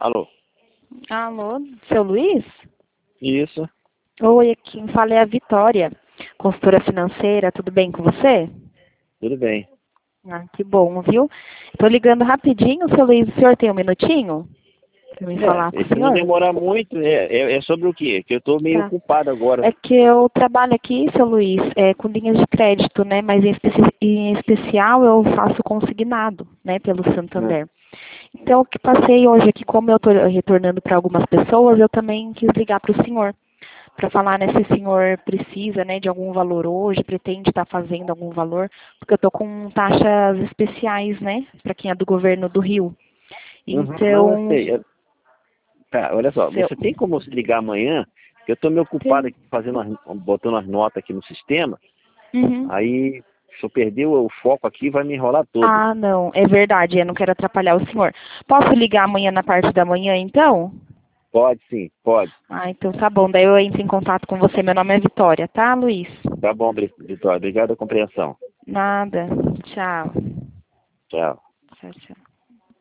Alô? Alô, seu Luiz? Isso, Oi, quem fala é a Vitória, consultora financeira, tudo bem com você? tudo bem. Ah, que bom, viu? Estou ligando rapidinho, seu Luiz, o senhor tem um minutinho para me falar com o Se não senhor? demorar muito, é sobre o quê? Que eu estou meio Tá. ocupado agora. É que eu trabalho aqui, seu Luiz, com linhas de crédito, né? Mas em especial eu faço consignado, né, pelo Né? Santander. Então, o que passei hoje aqui, como eu estou retornando para algumas pessoas, eu também quis ligar para o senhor, para falar, né, se o senhor precisa, né, de algum valor hoje, pretende estar fazendo algum valor, porque eu estou com taxas especiais, né, para quem é do governo do Rio. Uhum, não, eu Então, sei. Tá, olha só, seu... você tem como se ligar amanhã? Que eu estou meio ocupado Tem. aqui fazendo, botando as notas aqui no sistema. Uhum. Aí, se eu perder o foco aqui, vai me enrolar todo. Ah, não, é verdade, eu não quero atrapalhar o senhor. Posso ligar amanhã na parte da manhã, então? Pode sim, pode. Ah, então tá bom, daí eu entro em contato com você. Meu nome é Vitória, tá, Luiz? Tá bom, Vitória. Obrigado pela compreensão. Nada. Tchau. Tchau. Tchau, tchau.